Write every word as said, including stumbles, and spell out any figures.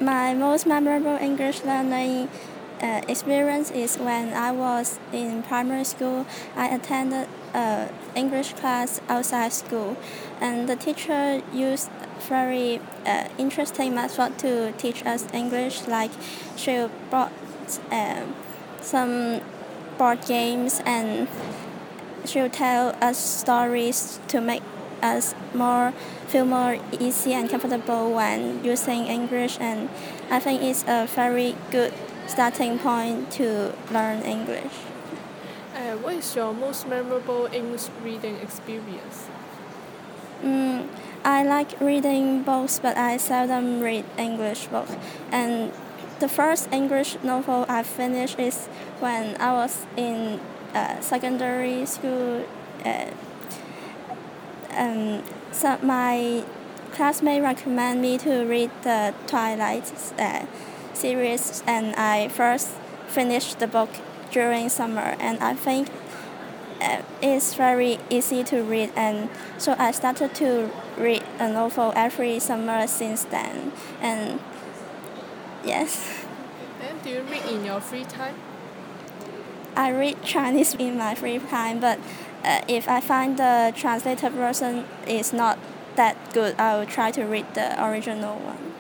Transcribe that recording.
My most memorable English learning uh, experience is when I was in primary school. I attended an English class outside school, and the teacher used very uh, interesting method to teach us English. Like she brought um, some board games, and she'll tell us stories to make us more feel more easy and comfortable when using English, and I think it's a very good starting point to learn English. Uh, what is your most memorable English reading experience? Mm, I like reading books, but I seldom read English books. And the first English novel I finished is when I was in uh, secondary school. Uh, um, so my classmate recommended me to read the Twilight uh, series, and I first finished the book during summer, and I think uh, it's very easy to read, and so I started to read a novel every summer since then, and yes. Then do you read in your free time? I read Chinese in my free time, but uh, if I find the translated version is not that good, I will try to read the original one.